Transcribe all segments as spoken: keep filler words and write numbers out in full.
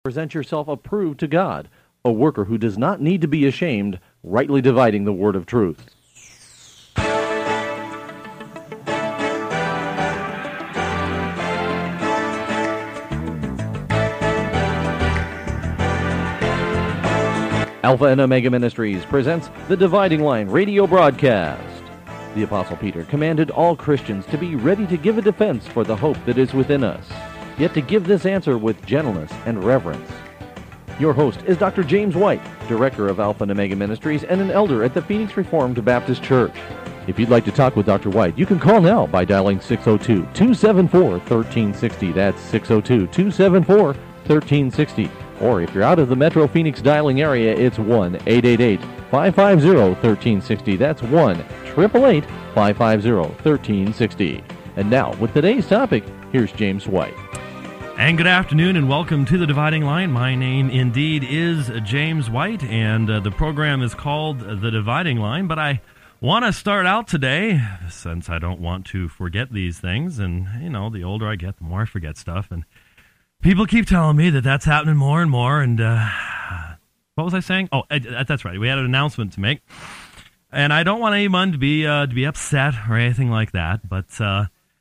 Present yourself approved to God, a worker who does not need to be ashamed, rightly dividing the word of truth. Alpha and Omega Ministries presents the Dividing Line radio broadcast. The Apostle Peter commanded all Christians to be ready to give a defense for the hope that is within us, yet to give this answer with gentleness and reverence. Your host is Doctor James White, Director of Alpha and Omega Ministries and an elder at the Phoenix Reformed Baptist Church. If you'd like to talk with Doctor White, you can call now by dialing six oh two, two seven four, one three six oh. That's six oh two, two seven four, one three six oh. Or if you're out of the Metro Phoenix dialing area, it's one eight eight eight, five five zero, one three six oh. That's one eight eight eight, five five zero, one three six oh. And now, with today's topic, here's James White. And good afternoon and welcome to the Dividing Line. My name indeed is James White, and uh, the program is called The Dividing Line. But I want to start out today, since I don't want to forget these things, and, you know, the older I get, the more I forget stuff, and people keep telling me that that's happening more and more, and uh, what was I saying? Oh, uh, that's right. We had an announcement to make, and I don't want anyone to be uh, to be upset or anything like that, but uh,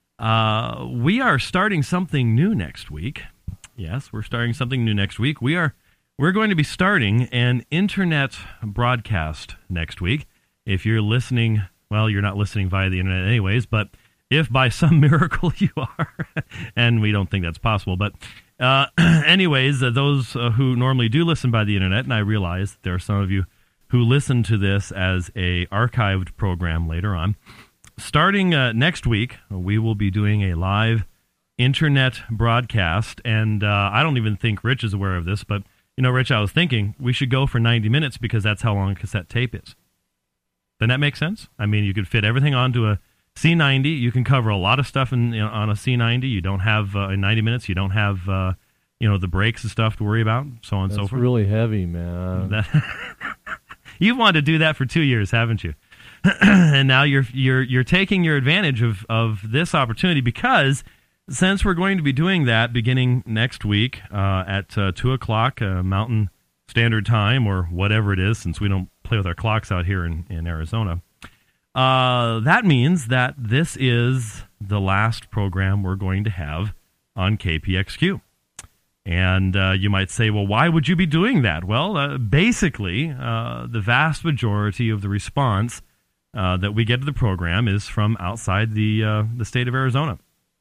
uh, we are starting something new next week. Yes, we're starting something new next week. We are we're going to be starting an internet broadcast next week. If you're listening, well, you're not listening via the internet anyways, but if by some miracle you are, and we don't think that's possible, but uh, anyways, uh, those uh, who normally do listen by the internet, and I realize that there are some of you who listen to this as a archived program later on, starting uh, next week, we will be doing a live internet broadcast, and uh, I don't even think Rich is aware of this, but, you know, Rich, I was thinking we should go for ninety minutes because that's how long a cassette tape is. Doesn't that make sense? I mean, you could fit everything onto a C ninety. You can cover a lot of stuff in, you know, on a C ninety. You don't have, uh, in ninety minutes, you don't have, uh, you know, the breaks and stuff to worry about, so on and so forth. That's really heavy, man. That You've wanted to do that for two years, haven't you? And now you're you're you're taking your advantage of, of this opportunity because since we're going to be doing that beginning next week uh, at uh, two o'clock uh, Mountain Standard Time or whatever it is, since we don't play with our clocks out here in, in Arizona, uh, that means that this is the last program we're going to have on K P X Q. And uh, you might say, well, why would you be doing that? Well, uh, basically, uh, the vast majority of the response uh, that we get to the program is from outside the uh, the state of Arizona.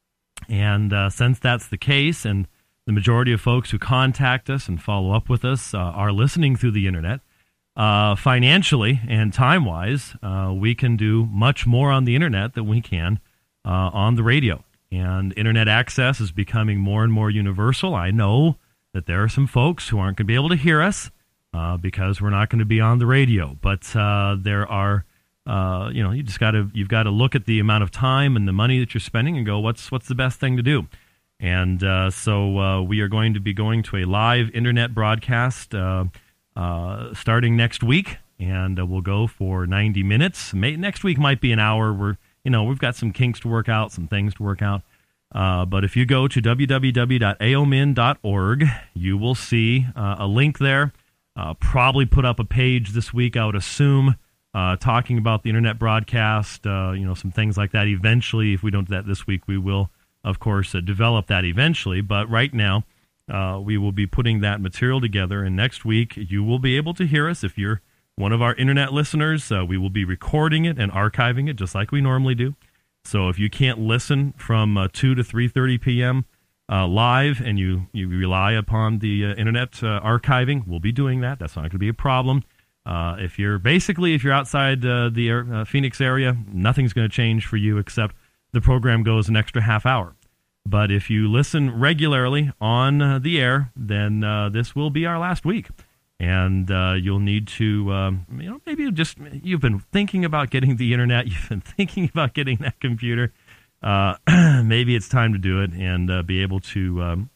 And uh, since that's the case, and the majority of folks who contact us and follow up with us uh, are listening through the internet, uh, financially and time-wise, uh, we can do much more on the internet than we can uh, on the radio. And internet access is becoming more and more universal. I know that there are some folks who aren't going to be able to hear us uh, because we're not going to be on the radio. But uh, there are, uh, you know, you just got to you've got to look at the amount of time and the money that you're spending and go, what's what's the best thing to do? And uh, so uh, we are going to be going to a live internet broadcast uh, uh, starting next week, and uh, we'll go for ninety minutes. May, next week might be an hour. We're You know, we've got some kinks to work out, some things to work out. Uh, but if you go to w w w dot a o m n dot org, you will see uh, a link there. Uh, probably put up a page this week, I would assume, uh, talking about the internet broadcast, uh, you know, some things like that. Eventually, if we don't do that this week, we will, of course, uh, develop that eventually. But right now, uh, we will be putting that material together. And next week, you will be able to hear us if you're one of our internet listeners. Uh, we will be recording it and archiving it just like we normally do. So if you can't listen from uh, two to three thirty p.m. Uh, live and you, you rely upon the uh, internet uh, archiving, we'll be doing that. That's not going to be a problem. Uh, if you're basically, if you're outside uh, the uh, Phoenix area, nothing's going to change for you except the program goes an extra half hour. But if you listen regularly on uh, the air, then uh, this will be our last week. And uh, you'll need to, um, you know, maybe you just, you've been thinking about getting the internet, you've been thinking about getting that computer. Uh, maybe it's time to do it and uh, be able to um,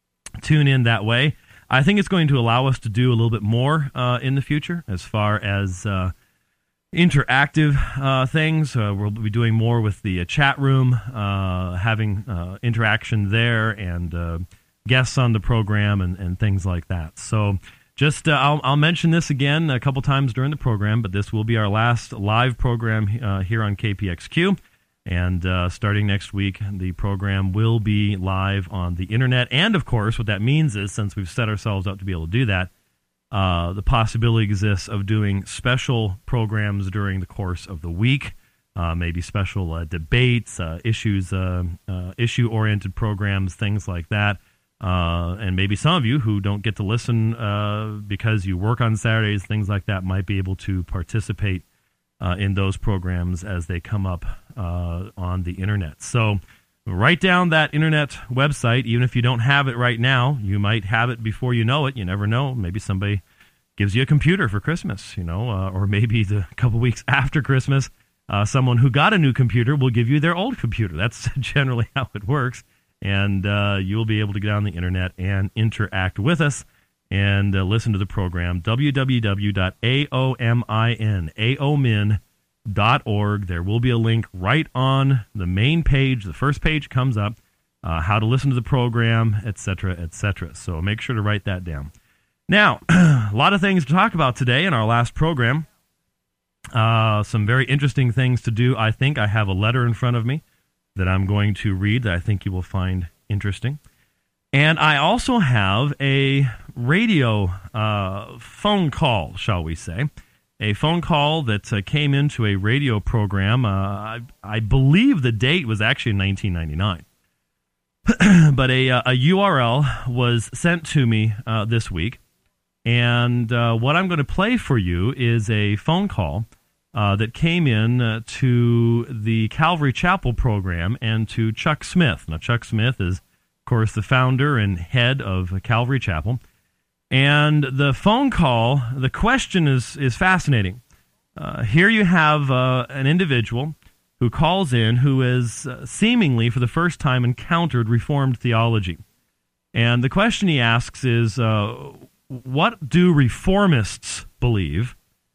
tune in that way. I think it's going to allow us to do a little bit more uh, in the future as far as uh, interactive uh, things. Uh, we'll be doing more with the uh, chat room, uh, having uh, interaction there and uh, guests on the program and, and things like that. So just uh, I'll, I'll mention this again a couple times during the program, but this will be our last live program uh, here on K P X Q. And uh, starting next week, the program will be live on the internet. And, of course, what that means is, since we've set ourselves up to be able to do that, uh, the possibility exists of doing special programs during the course of the week, uh, maybe special uh, debates, uh, issues, uh, uh, issue-oriented programs, things like that. Uh, and maybe some of you who don't get to listen uh, because you work on Saturdays, things like that, might be able to participate Uh, in those programs as they come up uh, on the internet. So write down that internet website. Even if you don't have it right now, you might have it before you know it. You never know. Maybe somebody gives you a computer for Christmas, you know, uh, or maybe the couple weeks after Christmas, uh, someone who got a new computer will give you their old computer. That's generally how it works. And uh, you'll be able to get on the internet and interact with us and uh, listen to the program, w w w dot aomin, aomin dot org. There will be a link right on the main page. The first page comes up, uh, how to listen to the program, et cetera, et cetera. So make sure to write that down. Now, a lot of things to talk about today in our last program. Uh, some very interesting things to do. I think I have a letter in front of me that I'm going to read that I think you will find interesting. And I also have a radio uh, phone call, shall we say, a phone call that uh, came into a radio program. Uh, I, I believe the date was actually nineteen ninety-nine. But a, a U R L was sent to me uh, this week. And uh, what I'm going to play for you is a phone call uh, that came in uh, to the Calvary Chapel program and to Chuck Smith. Now, Chuck Smith is, of course, the founder and head of Calvary Chapel. And the phone call, the question is, is fascinating. Uh, here you have uh, an individual who calls in who has uh, seemingly for the first time encountered Reformed theology. And the question he asks is, uh, what do reformists believe?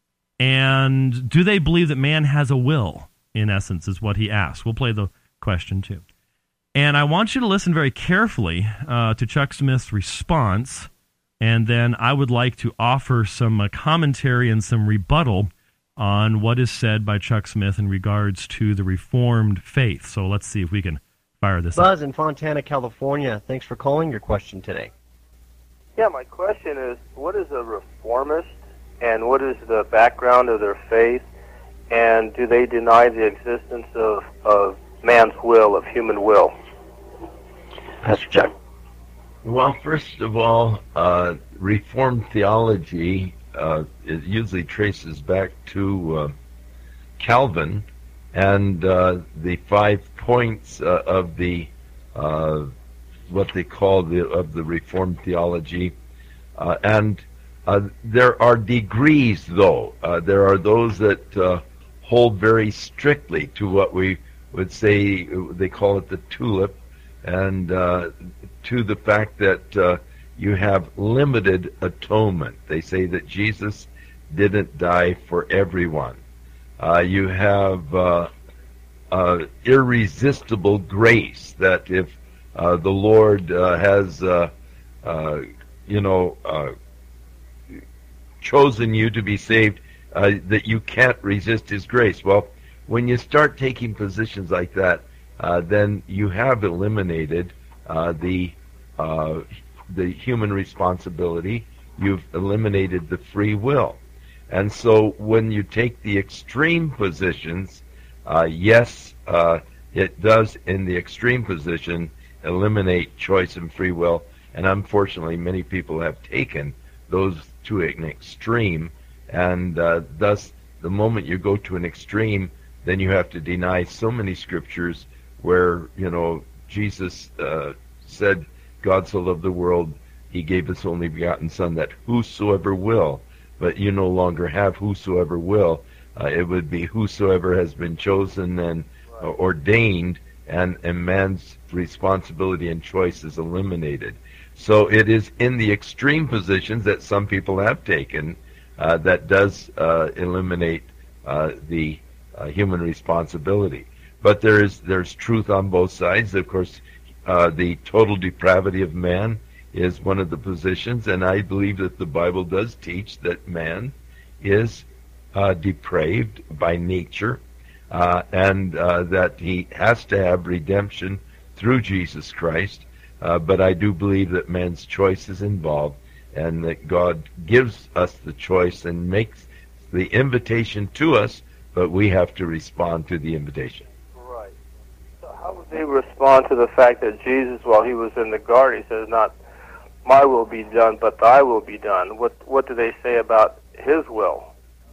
And do they believe that man has a will, in essence, is what he asks. We'll play the question, too. And I want you to listen very carefully uh, to Chuck Smith's response, and then I would like to offer some uh, commentary and some rebuttal on what is said by Chuck Smith in regards to the Reformed faith. So let's see if we can fire this up. Buzz in Fontana, California. Thanks for calling. Your question today. Yeah, my question is, what is a reformist, and what is the background of their faith, and do they deny the existence of, of man's will, of human will? Pastor Chuck. Well, first of all, uh, Reformed theology uh, it usually traces back to uh, Calvin and uh, the five points uh, of the uh, what they call the of the Reformed theology, uh, and uh, there are degrees. Though uh, there are those that uh, hold very strictly to what we would say they call it the tulip, and uh, to the fact that uh, you have limited atonement. They say that Jesus didn't die for everyone. Uh, you have uh, uh, irresistible grace, that if uh, the Lord uh, has, uh, uh, you know, uh, chosen you to be saved, uh, that you can't resist His grace. Well, when you start taking positions like that, uh, then you have eliminated uh, the uh, the human responsibility. You've eliminated the free will. And so when you take the extreme positions, uh, yes, uh, it does in the extreme position eliminate choice and free will. And unfortunately, many people have taken those to an extreme. And uh, thus, the moment you go to an extreme, then you have to deny so many scriptures where, you know, Jesus uh, said, God so loved the world, He gave His only begotten Son, that whosoever will, but you no longer have whosoever will. Uh, it would be whosoever has been chosen and uh, ordained, and, and man's responsibility and choice is eliminated. So it is in the extreme positions that some people have taken uh, that does uh, eliminate uh, the uh, human responsibility. But there is there's truth on both sides. Of course, uh, the total depravity of man is one of the positions, and I believe that the Bible does teach that man is uh, depraved by nature, uh, and uh, that he has to have redemption through Jesus Christ. Uh, but I do believe that man's choice is involved, and that God gives us the choice and makes the invitation to us, but we have to respond to the invitation. Right. So how would they respond to the fact that Jesus, while he was in the garden, he says, not my will be done, but thy will be done? What what do they say about his will?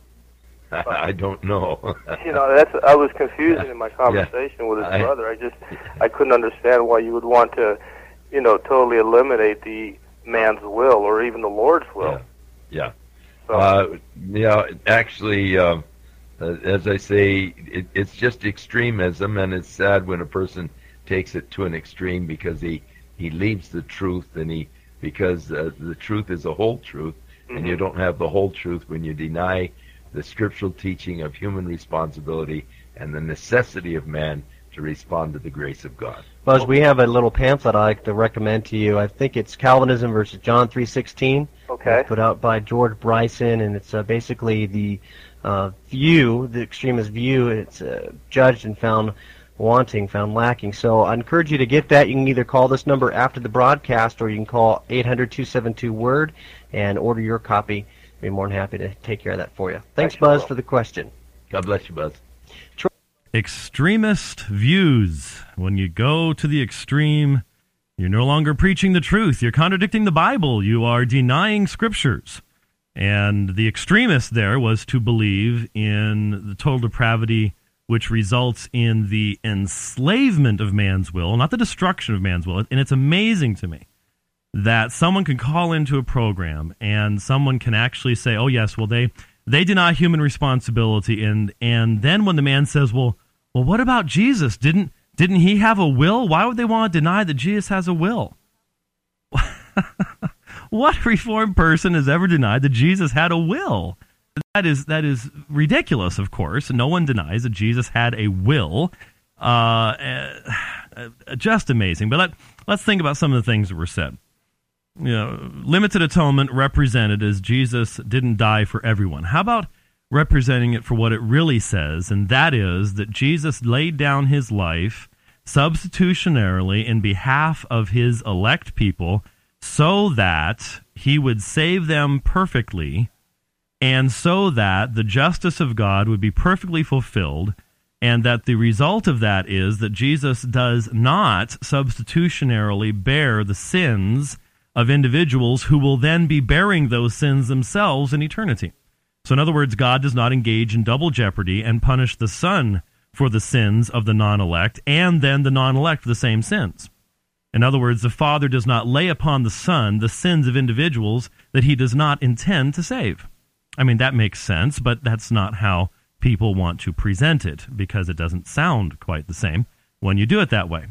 I don't know. You know, that's I was confused in my conversation yeah. with his I, brother. I just I couldn't understand why you would want to, you know, totally eliminate the man's will or even the Lord's will. Yeah. yeah. So, uh, yeah, actually, uh, as I say, it, it's just extremism, and it's sad when a person takes it to an extreme because he, he leaves the truth, and he because uh, the truth is a whole truth, mm-hmm. and you don't have the whole truth when you deny the scriptural teaching of human responsibility and the necessity of man to respond to the grace of God. Buzz, we have a little pamphlet I like to recommend to you. I think it's Calvinism versus John three sixteen. Okay. Put out by George Bryson, and it's uh, basically the uh, view, the extremist view. It's uh, judged and found wanting, found lacking. So I encourage you to get that. You can either call this number after the broadcast, or you can call eight hundred, two seven two, WORD and order your copy. I'd be more than happy to take care of that for you. Thanks, Buzz, for the question. God bless you, Buzz. Extremist views. When you go to the extreme, you're no longer preaching the truth. You're contradicting the Bible. You are denying scriptures. And the extremist there was to believe in the total depravity, which results in the enslavement of man's will, not the destruction of man's will. And it's amazing to me that someone can call into a program and someone can actually say, oh, yes, well, they they deny human responsibility. And and then when the man says, well, well, what about Jesus? Didn't didn't he have a will? Why would they want to deny that Jesus has a will? What Reformed person has ever denied that Jesus had a will? That is that is ridiculous, of course. No one denies that Jesus had a will. Uh, uh, just amazing. But let, let's think about some of the things that were said. You know, limited atonement represented as Jesus didn't die for everyone. How about representing it for what it really says, and that is that Jesus laid down his life substitutionarily in behalf of his elect people so that he would save them perfectly, and so that the justice of God would be perfectly fulfilled, and that the result of that is that Jesus does not substitutionarily bear the sins of individuals who will then be bearing those sins themselves in eternity. So in other words, God does not engage in double jeopardy and punish the Son for the sins of the non-elect and then the non-elect for the same sins. In other words, the Father does not lay upon the Son the sins of individuals that he does not intend to save. I mean, that makes sense, but that's not how people want to present it, because it doesn't sound quite the same when you do it that way.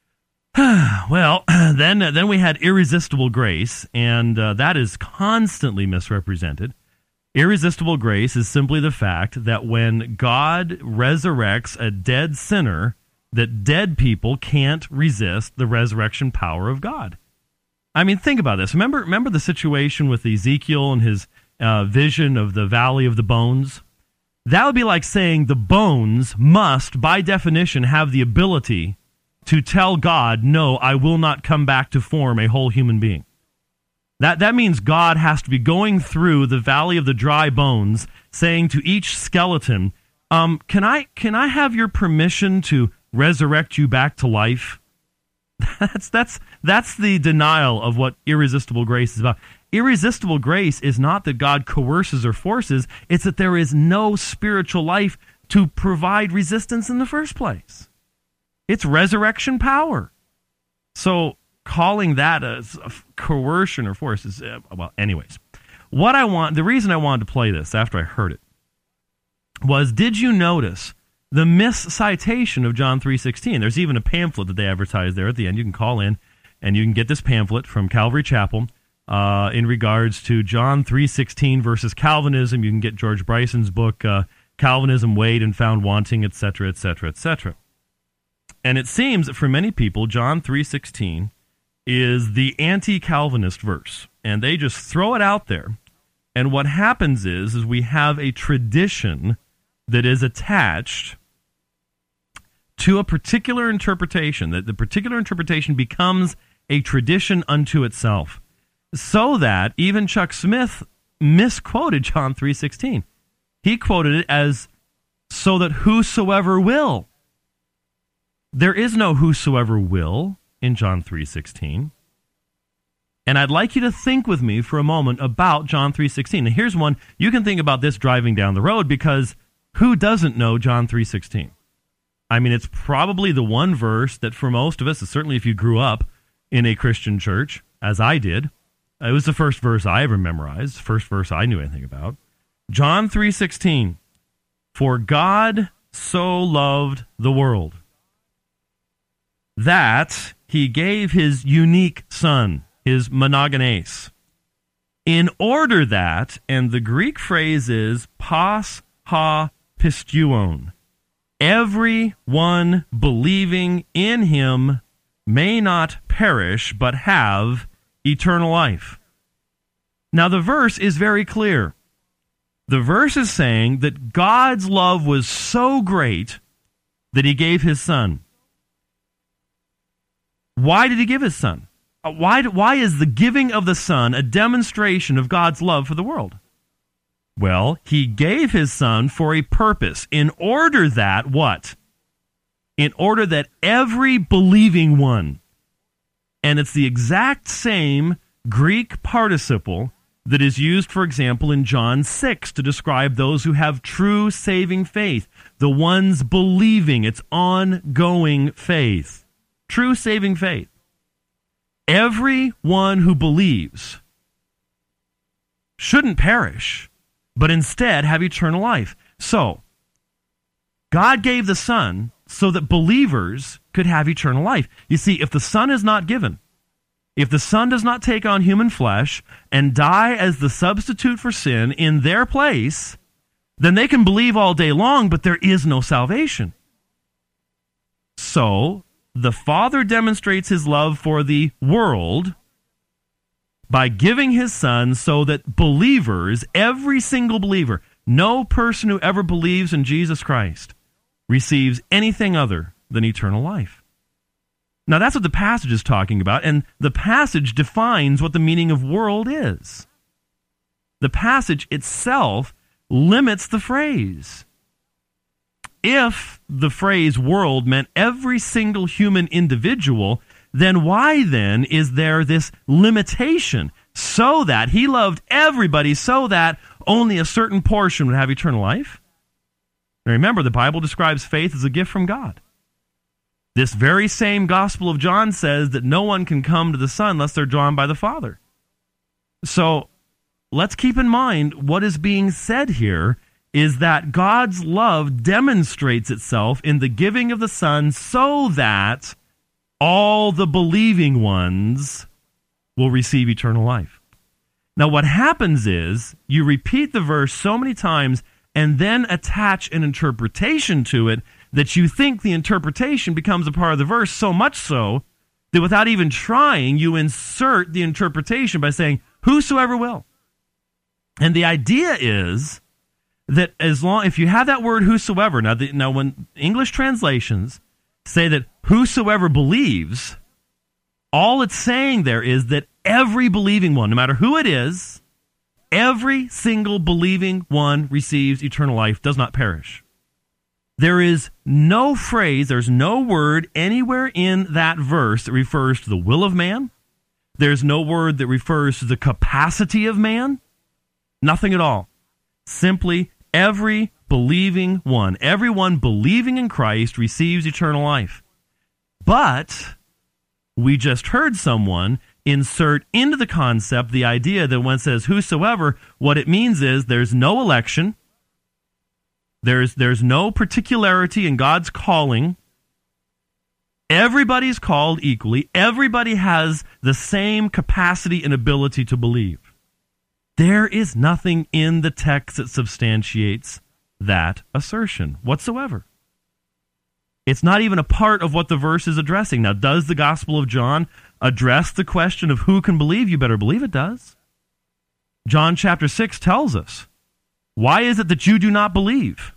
Well, then then we had irresistible grace, and uh, that is constantly misrepresented. Irresistible grace is simply the fact that when God resurrects a dead sinner, that dead people can't resist the resurrection power of God. I mean, think about this. Remember, remember the situation with Ezekiel and his uh, vision of the Valley of the Bones? That would be like saying the bones must, by definition, have the ability to tell God, no, I will not come back to form a whole human being. That that means God has to be going through the valley of the dry bones, saying to each skeleton, um, can I can I have your permission to resurrect you back to life? That's that's that's the denial of what irresistible grace is about. Irresistible grace is not that God coerces or forces, it's that there is no spiritual life to provide resistance in the first place. It's resurrection power. So calling that a, a coercion or force is, uh, well, anyways. What I want, the reason I wanted to play this after I heard it was, did you notice the miscitation of John three sixteen? There's even a pamphlet that they advertise there at the end. You can call in and you can get this pamphlet from Calvary Chapel uh, in regards to John three sixteen versus Calvinism. You can get George Bryson's book, uh, Calvinism Weighed and Found Wanting, et cetera, et cetera, et cetera. And it seems that for many people, John three sixteen is the anti-Calvinist verse. And they just throw it out there. And what happens is, is we have a tradition that is attached to a particular interpretation, that the particular interpretation becomes a tradition unto itself. So that even Chuck Smith misquoted John three sixteen. He quoted it as, so that whosoever will. There is no whosoever will in John three sixteen. And I'd like you to think with me for a moment about John three sixteen. And here's one, you can think about this driving down the road, because who doesn't know John three sixteen? I mean, it's probably the one verse that for most of us, certainly if you grew up in a Christian church, as I did, it was the first verse I ever memorized, first verse I knew anything about. John three sixteen, for God so loved the world that he gave his unique son, his monogenes, in order that, and the Greek phrase is pas ha pistuon, every one believing in him may not perish, but have eternal life. Now the verse is very clear. The verse is saying that God's love was so great that he gave his son. Why did he give his son? Why, why is the giving of the son a demonstration of God's love for the world? Well, he gave his son for a purpose, in order that, what? In order that every believing one, and it's the exact same Greek participle that is used, for example, in John six to describe those who have true saving faith, the ones believing, it's ongoing faith. True saving faith. Everyone who believes shouldn't perish, but instead have eternal life. So, God gave the Son so that believers could have eternal life. You see, if the Son is not given, if the Son does not take on human flesh and die as the substitute for sin in their place, then they can believe all day long, but there is no salvation. So, the Father demonstrates his love for the world by giving his Son so that believers, every single believer, no person who ever believes in Jesus Christ receives anything other than eternal life. Now that's what the passage is talking about, and the passage defines what the meaning of world is. The passage itself limits the phrase. If the phrase world meant every single human individual, then why then is there this limitation? So that he loved everybody, so that only a certain portion would have eternal life? Now remember, the Bible describes faith as a gift from God. This very same Gospel of John says that no one can come to the Son unless they're drawn by the Father. So let's keep in mind what is being said here is that God's love demonstrates itself in the giving of the Son so that all the believing ones will receive eternal life. Now what happens is you repeat the verse so many times and then attach an interpretation to it that you think the interpretation becomes a part of the verse, so much so that without even trying, you insert the interpretation by saying, whosoever will. And the idea is that as long, if you have that word whosoever, now, the, now when English translations say that whosoever believes, all it's saying there is that every believing one, no matter who it is, every single believing one receives eternal life, does not perish. There is no phrase, there's no word anywhere in that verse that refers to the will of man. There's no word that refers to the capacity of man. Nothing at all. Simply every believing one, everyone believing in Christ receives eternal life. But we just heard someone insert into the concept the idea that when it says whosoever, what it means is there's no election, there's there's no particularity in God's calling. Everybody's called equally. Everybody has the same capacity and ability to believe. There is nothing in the text that substantiates that assertion whatsoever. It's not even a part of what the verse is addressing. Now, does the Gospel of John address the question of who can believe? You better believe it does. John chapter six tells us, why is it that you do not believe?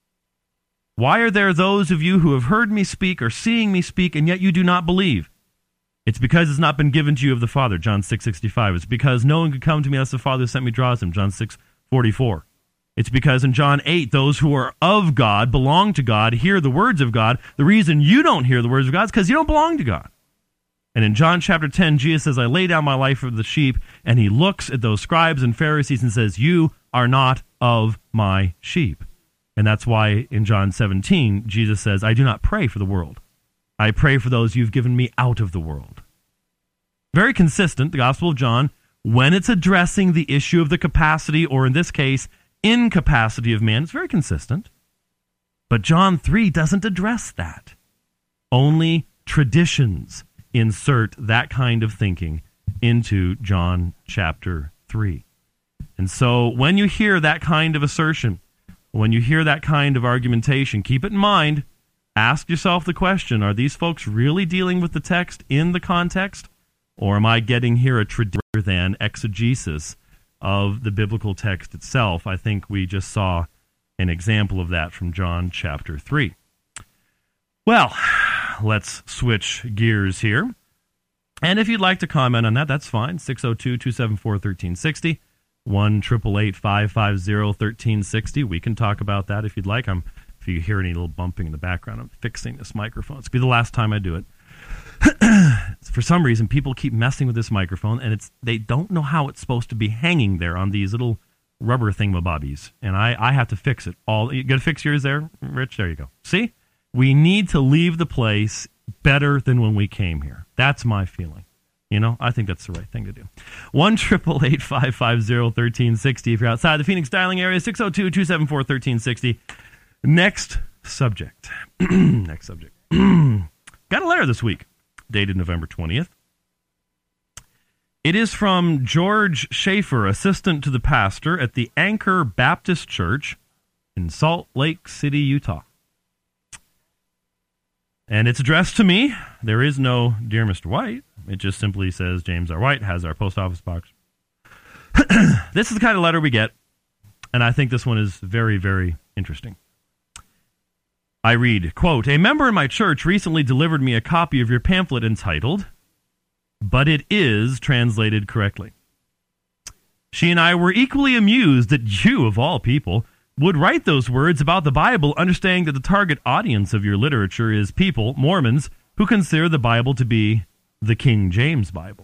Why are there those of you who have heard me speak or seeing me speak, and yet you do not believe? It's because it's not been given to you of the Father, John six sixty-five. It's because no one could come to me unless the Father who sent me draws him, John six forty-four. It's because in John eight, those who are of God, belong to God, hear the words of God. The reason you don't hear the words of God is because you don't belong to God. And in John chapter ten, Jesus says, I lay down my life for the sheep, and he looks at those scribes and Pharisees and says, you are not of my sheep. And that's why in John seventeen, Jesus says, I do not pray for the world. I pray for those you've given me out of the world. Very consistent, the Gospel of John, when it's addressing the issue of the capacity, or in this case, incapacity of man, it's very consistent. But John three doesn't address that. Only traditions insert that kind of thinking into John chapter three. And so when you hear that kind of assertion, when you hear that kind of argumentation, keep it in mind. Ask yourself the question, are these folks really dealing with the text in the context? Or am I getting here a tradition rather than exegesis of the biblical text itself? I think we just saw an example of that from John chapter three. Well, let's switch gears here. And if you'd like to comment on that, that's fine. six oh two, two seven four, one three six oh, one eight eight eight, five five zero, one three six oh. We can talk about that if you'd like. I'm If you hear any little bumping in the background, I'm fixing this microphone. It's going to be the last time I do it. For some reason, people keep messing with this microphone, and it's they don't know how it's supposed to be hanging there on these little rubber thingamabobbies. And I, I have to fix it. All You got to fix yours there, Rich? There you go. See? We need to leave the place better than when we came here. That's my feeling. You know, I think that's the right thing to do. one eight eight eight, five five zero, one three six oh. If you're outside the Phoenix dialing area, six oh two, two seven four, one three six oh. Next subject. Next subject. Got a letter this week, dated November twentieth. It is from George Schaefer, assistant to the pastor at the Anchor Baptist Church in Salt Lake City, Utah. And it's addressed to me. There is no Dear Mister White. It just simply says James R. White has our post office box. This is the kind of letter we get, and I think this one is very, very interesting. I read, quote, a member in my church recently delivered me a copy of your pamphlet entitled, But It Is Translated Correctly. She and I were equally amused that you, of all people, would write those words about the Bible, understanding that the target audience of your literature is people, Mormons, who consider the Bible to be the King James Bible.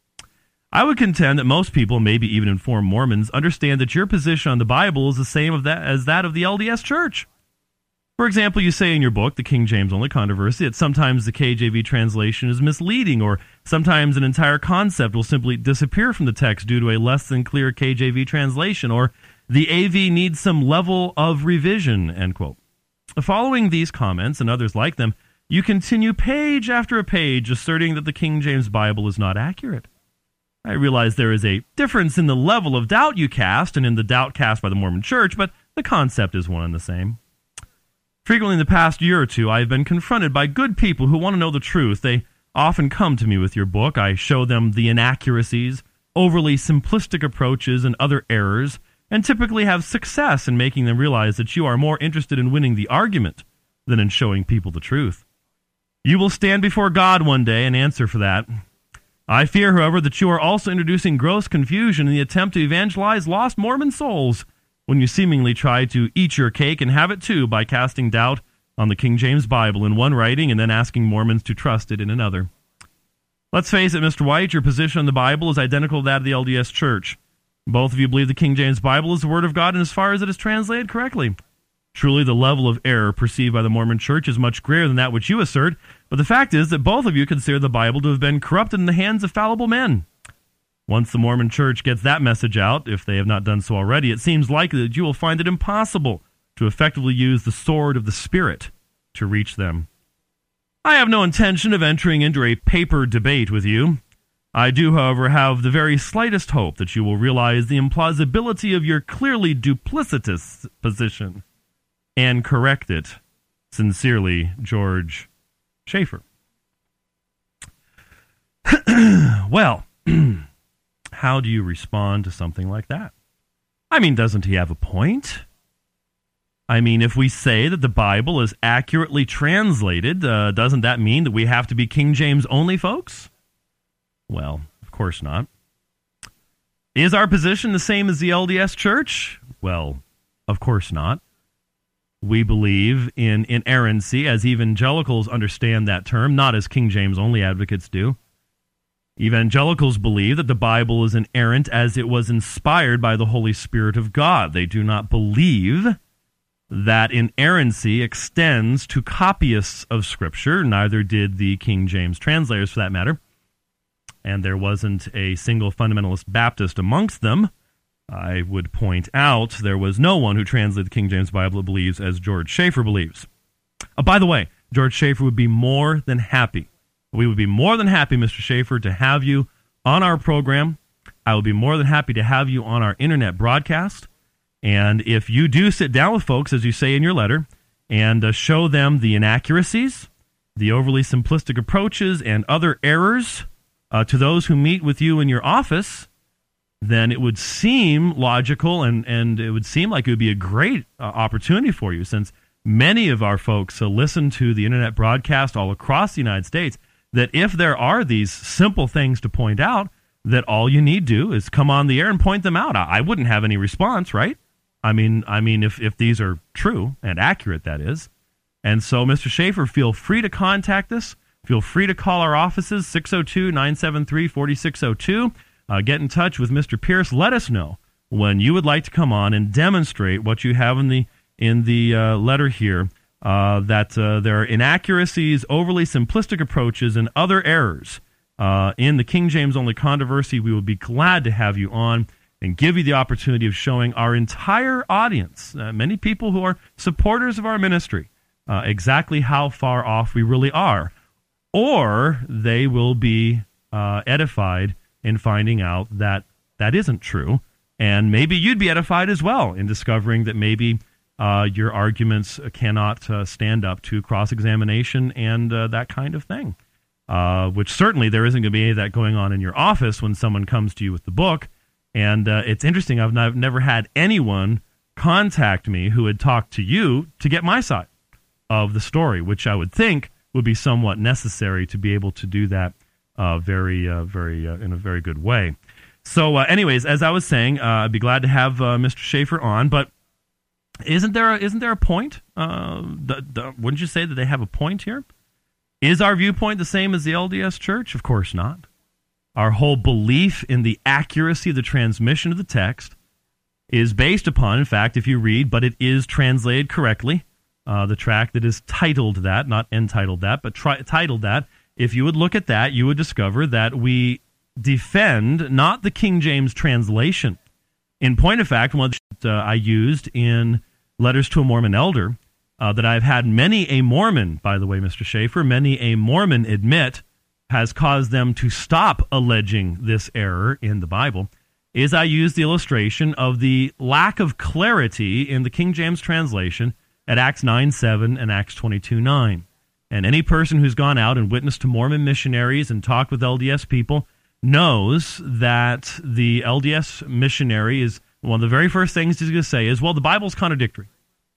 I would contend that most people, maybe even informed Mormons, understand that your position on the Bible is the same of that as that of the L D S Church. For example, you say in your book, The King James Only Controversy, that sometimes the K J V translation is misleading, or sometimes an entire concept will simply disappear from the text due to a less than clear K J V translation, or the A V needs some level of revision, end quote. Following these comments and others like them, you continue page after page asserting that the King James Bible is not accurate. I realize there is a difference in the level of doubt you cast and in the doubt cast by the Mormon Church, but the concept is one and the same. Frequently in the past year or two, I have been confronted by good people who want to know the truth. They often come to me with your book. I show them the inaccuracies, overly simplistic approaches, and other errors, and typically have success in making them realize that you are more interested in winning the argument than in showing people the truth. You will stand before God one day and answer for that. I fear, however, that you are also introducing gross confusion in the attempt to evangelize lost Mormon souls, when you seemingly try to eat your cake and have it too by casting doubt on the King James Bible in one writing and then asking Mormons to trust it in another. Let's face it, Mister White, your position on the Bible is identical to that of the L D S Church. Both of you believe the King James Bible is the Word of God in as far as it is translated correctly. Truly, the level of error perceived by the Mormon Church is much greater than that which you assert, but the fact is that both of you consider the Bible to have been corrupted in the hands of fallible men. Once the Mormon Church gets that message out, if they have not done so already, it seems likely that you will find it impossible to effectively use the sword of the Spirit to reach them. I have no intention of entering into a paper debate with you. I do, however, have the very slightest hope that you will realize the implausibility of your clearly duplicitous position and correct it Sincerely, George Schaefer. Well, how do you respond to something like that? I mean, doesn't he have a point? I mean, if we say that the Bible is accurately translated, uh, doesn't that mean that we have to be King James only, folks? Well, of course not. Is our position the same as the L D S Church? Well, of course not. We believe in inerrancy, as evangelicals understand that term, not as King James only advocates do. Evangelicals believe that the Bible is inerrant as it was inspired by the Holy Spirit of God. They do not believe that inerrancy extends to copyists of Scripture. Neither did the King James translators, for that matter. And there wasn't a single fundamentalist Baptist amongst them. I would point out there was no one who translated the King James Bible that believes as George Schaefer believes. Uh, by the way, George Schaefer would be more than happy. We would be more than happy, Mister Schaefer, to have you on our program. I would be more than happy to have you on our internet broadcast. And if you do sit down with folks, as you say in your letter, and uh, show them the inaccuracies, the overly simplistic approaches, and other errors uh, to those who meet with you in your office, then it would seem logical and, and it would seem like it would be a great uh, opportunity for you, since many of our folks uh, listen to the internet broadcast all across the United States, that if there are these simple things to point out, that all you need to do is come on the air and point them out. I, I wouldn't have any response, right? I mean, I mean, if, if these are true and accurate, that is. And so, Mister Schaefer, feel free to contact us. Feel free to call our offices, six oh two, nine seven three, four six oh two. Uh, get in touch with Mister Pierce. Let us know when you would like to come on and demonstrate what you have in the in the uh, letter here, uh, that uh, there are inaccuracies, overly simplistic approaches, and other errors uh, in the King James only controversy. We would be glad to have you on and give you the opportunity of showing our entire audience, uh, many people who are supporters of our ministry, uh, exactly how far off we really are. Or they will be uh, edified in finding out that that isn't true. And maybe you'd be edified as well in discovering that maybe uh, your arguments cannot uh, stand up to cross-examination and uh, that kind of thing. Uh, which certainly there isn't going to be any of that going on in your office when someone comes to you with the book. And uh, it's interesting, I've, I've never had anyone contact me who had talked to you to get my side of the story, which I would think would be somewhat necessary to be able to do that uh, very, uh, very uh, in a very good way. So, uh, anyways, as I was saying, uh, I'd be glad to have uh, Mister Schaefer on, but isn't there a, isn't there a point? Uh, the, the, wouldn't you say that they have a point here? Is our viewpoint the same as the L D S Church? Of course not. Our whole belief in the accuracy of the transmission of the text is based upon, in fact, if you read, but it is translated correctly, uh, the tract that is titled that, not entitled that, but tri- titled that, if you would look at that, you would discover that we defend not the King James translation. In point of fact, one that uh, I used in Letters to a Mormon Elder, uh, that I've had many a Mormon, by the way, Mister Schaefer, many a Mormon admit has caused them to stop alleging this error in the Bible, is I used the illustration of the lack of clarity in the King James translation at Acts nine seven and Acts twenty-two nine. And any person who's gone out and witnessed to Mormon missionaries and talked with L D S people knows that the L D S missionary is, one of the very first things he's going to say is, well, the Bible's contradictory.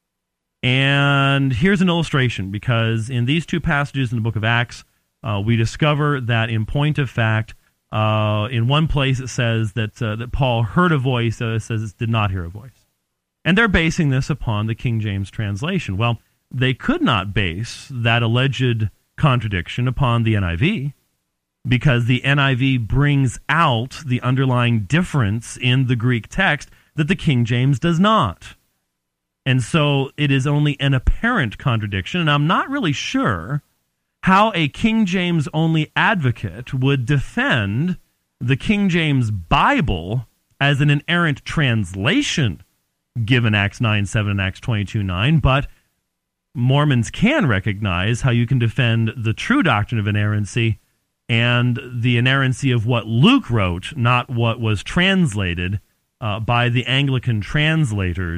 And here's an illustration, because in these two passages in the book of Acts, uh, we discover that in point of fact, uh, in one place it says that uh, that Paul heard a voice, uh, it says it did not hear a voice. And they're basing this upon the King James translation. Well, they could not base that alleged contradiction upon the N I V, because the N I V brings out the underlying difference in the Greek text that the King James does not. And so it is only an apparent contradiction, and I'm not really sure how a King James only advocate would defend the King James Bible as an inerrant translation, given Acts nine seven and Acts twenty-two nine, but Mormons can recognize how you can defend the true doctrine of inerrancy and the inerrancy of what Luke wrote, not what was translated uh, by the Anglican translators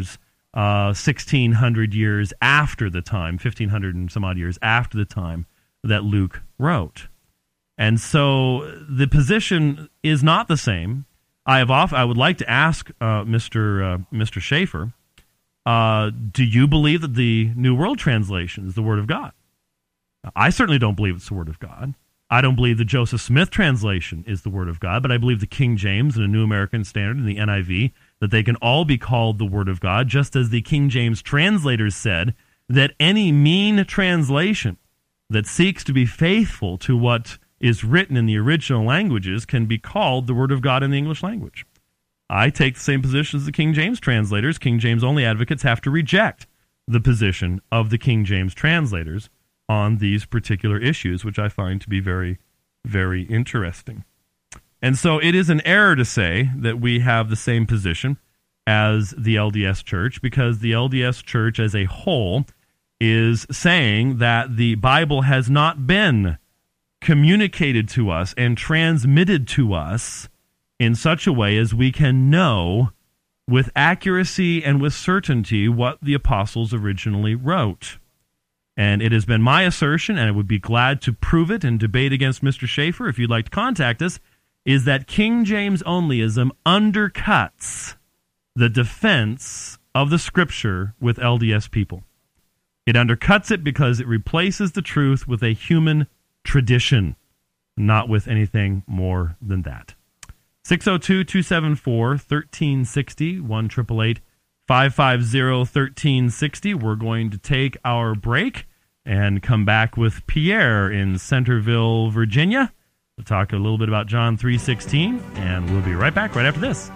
uh, sixteen hundred years after the time, fifteen hundred and some odd years after the time that Luke wrote. And so the position is not the same. I have off, I would like to ask uh, Mister Uh, Mister Schaefer, uh, do you believe that the New World Translation is the Word of God? I certainly don't believe it's the Word of God. I don't believe the Joseph Smith translation is the Word of God, but I believe the King James and the New American Standard and the N I V, that they can all be called the Word of God, just as the King James translators said that any mean translation that seeks to be faithful to what is written in the original languages can be called the Word of God in the English language. I take the same position as the King James translators. King James only advocates have to reject the position of the King James translators on these particular issues, which I find to be very, very interesting. And so it is an error to say that we have the same position as the L D S Church, because the L D S Church as a whole is saying that the Bible has not been communicated to us and transmitted to us in such a way as we can know with accuracy and with certainty what the apostles originally wrote. And it has been my assertion, and I would be glad to prove it and debate against Mister Schaefer if you'd like to contact us, is that King James onlyism undercuts the defense of the Scripture with L D S people. It undercuts it because it replaces the truth with a human tradition, not with anything more than that. six oh two, two seven four, one three six oh, one eight eight eight, five five zero, one three six oh. We're going to take our break and come back with Pierre in Centerville, Virginia. We'll talk a little bit about John three sixteen, and we'll be right back right after this.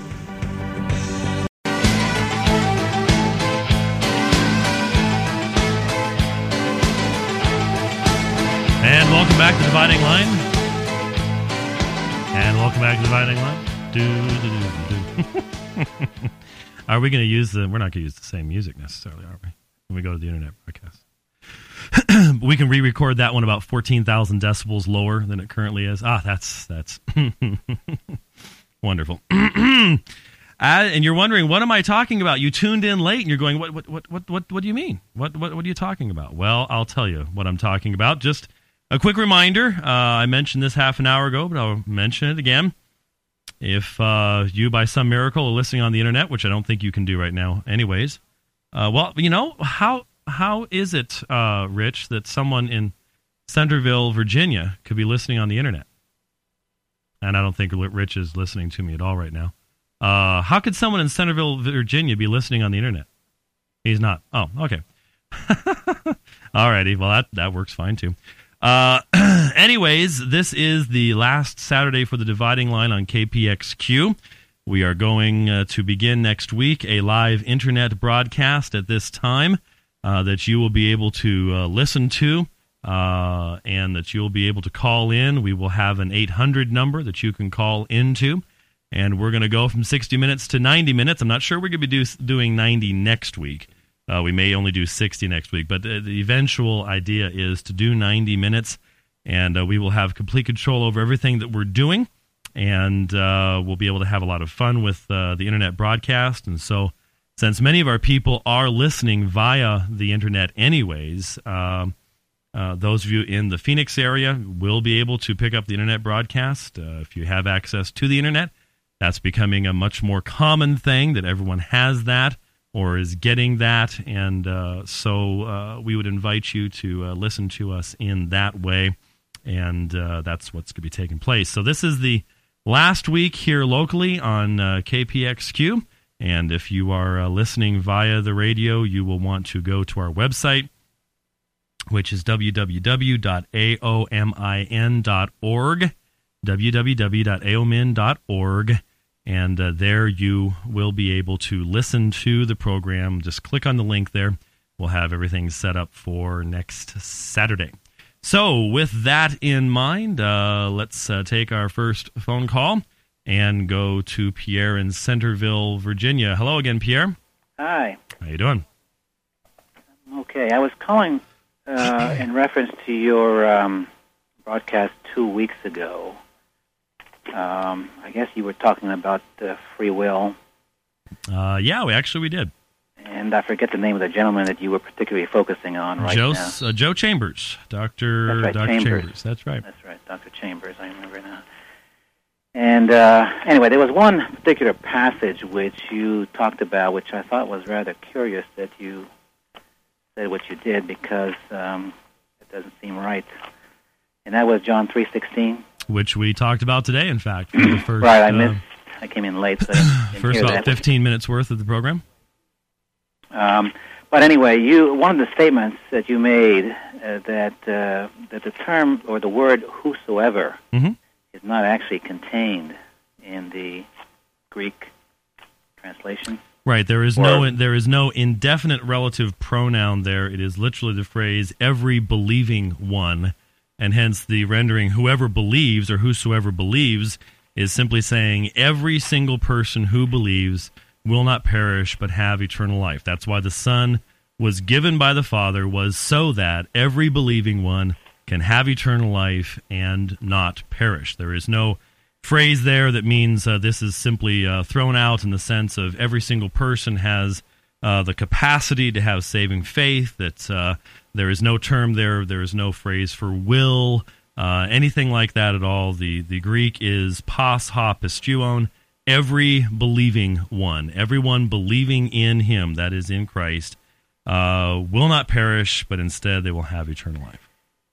And welcome back to Dividing Line. And welcome back to Dividing Line. Do, do, do, do. Are we going to use the... We're not going to use the same music necessarily, are we? When we go to the internet broadcast. We can re-record that one about fourteen thousand decibels lower than it currently is. Ah, that's... that's wonderful. uh, and you're wondering, what am I talking about? You tuned in late and you're going, what what what what what, what do you mean? What, what what are you talking about? Well, I'll tell you what I'm talking about. Just a quick reminder. Uh, I mentioned this half an hour ago, but I'll mention it again. If uh, you, by some miracle, are listening on the internet, which I don't think you can do right now anyways, uh, well, you know, how how is it, uh, Rich, that someone in Centerville, Virginia could be listening on the internet? And I don't think Rich is listening to me at all right now. Uh, how could someone in Centerville, Virginia be listening on the internet? He's not. Oh, okay. All righty. Well, that, that works fine, too. Uh, anyways, this is the last Saturday for the Dividing Line on K P X Q. We are going uh, to begin next week a live internet broadcast at this time uh, that you will be able to uh, listen to uh, and that you'll be able to call in. We will have an eight hundred number that you can call into, and we're going to go from sixty minutes to ninety minutes. I'm not sure we're going to be do, doing ninety next week. Uh, we may only do sixty next week, but the, the eventual idea is to do ninety minutes, and uh, we will have complete control over everything that we're doing, and uh, we'll be able to have a lot of fun with uh, the internet broadcast. And so, since many of our people are listening via the internet anyways, uh, uh, those of you in the Phoenix area will be able to pick up the internet broadcast. Uh, if you have access to the internet, that's becoming a much more common thing, that everyone has that or is getting that, and uh, so uh, we would invite you to uh, listen to us in that way, and uh, that's what's going to be taking place. So this is the last week here locally on uh, K P X Q, and if you are uh, listening via the radio, you will want to go to our website, which is w w w dot a o m i n dot org, w w w dot a o m i n dot org. And uh, there you will be able to listen to the program. Just click on the link there. We'll have everything set up for next Saturday. So with that in mind, uh, let's uh, take our first phone call and go to Pierre in Centerville, Virginia. Hello again, Pierre. Hi. How you doing? Okay. I was calling uh, in reference to your um, broadcast two weeks ago. Um, I guess you were talking about uh, free will. Uh, yeah, we actually we did. and I forget the name of the gentleman that you were particularly focusing on right Joe, now. Uh, Joe Chambers, Doctor That's right, Doctor Chambers. Chambers. That's right. That's right, Doctor Chambers. I remember now. And uh, anyway, there was one particular passage which you talked about, which I thought was rather curious that you said what you did, because um, it doesn't seem right. And that was John three sixteen. Which we talked about today, in fact. For the first, right, I uh, missed. I came in late, so I didn't, didn't first hear about that. fifteen minutes worth of the program. Um, but anyway, you one of the statements that you made uh, that uh, that the term or the word whosoever Mm-hmm. is not actually contained in the Greek translation. Right. There is Or- no there is no indefinite relative pronoun there. It is literally the phrase "every believing one," and hence the rendering "whoever believes" or "whosoever believes" is simply saying every single person who believes will not perish but have eternal life. That's why the Son was given by the Father, was so that every believing one can have eternal life and not perish. There is no phrase there that means uh, this is simply uh, thrown out in the sense of every single person has uh, the capacity to have saving faith, that uh, there is no term there, there is no phrase for will, uh, anything like that at all. The, the Greek is pas ha pistuon, every believing one, everyone believing in him, that is in Christ, uh, will not perish, but instead they will have eternal life.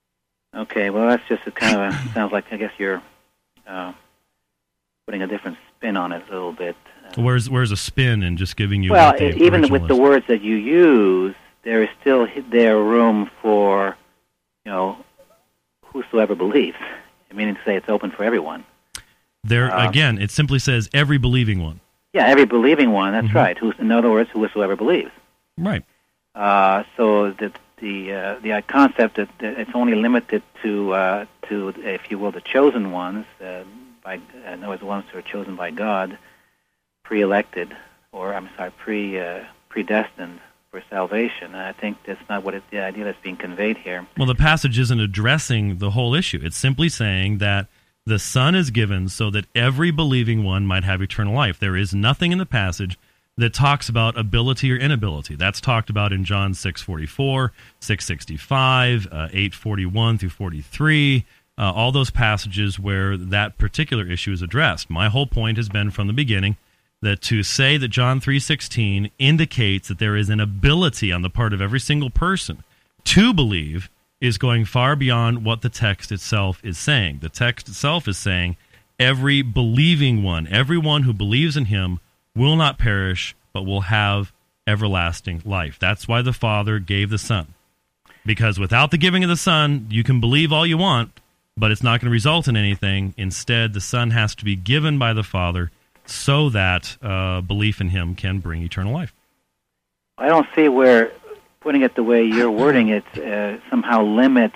Okay, well, that's just a kind of a, sounds like, I guess you're uh, putting a different spin on it a little bit. Uh, Where's where's a spin in just giving you well, what the even original with is? the words that you use, there is still h- there room for, you know, whosoever believes. Meaning to say it's open for everyone. There Uh, again, it simply says every believing one. Yeah, every believing one, that's Mhm. right. Who's, in other words, whosoever believes. Right. Uh, so the the uh, the concept that, that it's only limited to uh, to, if you will, the chosen ones, uh, by in other words, the ones who are chosen by God, pre-elected, or I'm sorry, pre uh, predestined for salvation. I think that's not what it, the idea that's being conveyed here. Well, the passage isn't addressing the whole issue. It's simply saying that the Son is given so that every believing one might have eternal life. There is nothing in the passage that talks about ability or inability. That's talked about in John six forty-four, six sixty-five, uh, eight forty-one through forty-three, uh, all those passages where that particular issue is addressed. My whole point has been from the beginning that to say that John three sixteen indicates that there is an ability on the part of every single person to believe is going far beyond what the text itself is saying. The text itself is saying every believing one, everyone who believes in him, will not perish, but will have everlasting life. That's why the Father gave the Son. Because without the giving of the Son, you can believe all you want, but it's not going to result in anything. Instead, the Son has to be given by the Father so that uh, belief in him can bring eternal life. I don't see where putting it the way you're wording it uh, somehow limits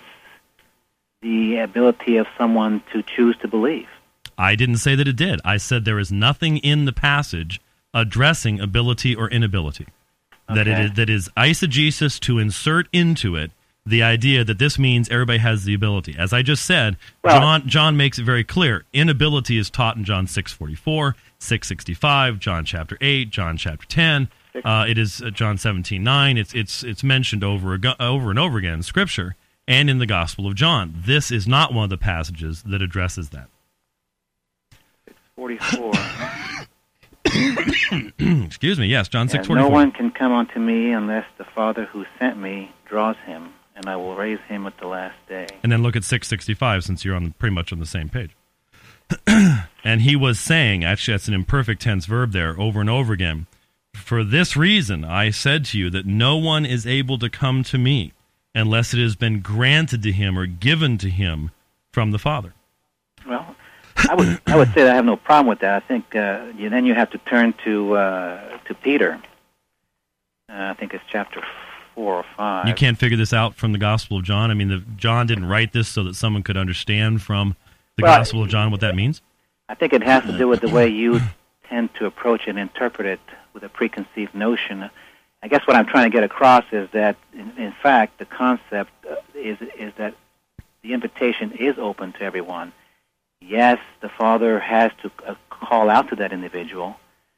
the ability of someone to choose to believe. I didn't say that it did. I said there is nothing in the passage addressing ability or inability. That it Okay. is that is eisegesis to insert into it the idea that this means everybody has the ability. As I just said, Well- John John makes it very clear. Inability is taught in John six forty-four, six sixty-five, John chapter eight, John chapter ten. Uh, it is uh, John seventeen nine. It's it's it's mentioned over ag- over and over again in Scripture and in the Gospel of John. This is not one of the passages that addresses that. forty-four. Excuse me. Yes, John Yeah, six forty-four. no one can come unto me unless the Father who sent me draws him, and I will raise him at the last day. And then look at six sixty-five, since you're on pretty much on the same page. And he was saying, actually that's an imperfect tense verb there, over and over again, for this reason I said to you that no one is able to come to me unless it has been granted to him or given to him from the Father. Well, I would I would say that I have no problem with that. I think uh, you, then you have to turn to uh, to Peter. Uh, I think it's chapter four or five. You can't figure this out from the Gospel of John? I mean, the, John didn't write this so that someone could understand from the Well, Gospel of John what that means? I think it has to do with the way you tend to approach and interpret it with a preconceived notion. I guess what I'm trying to get across is that, in, in fact, the concept uh, is is that the invitation is open to everyone. Yes, the Father has to uh, call out to that individual,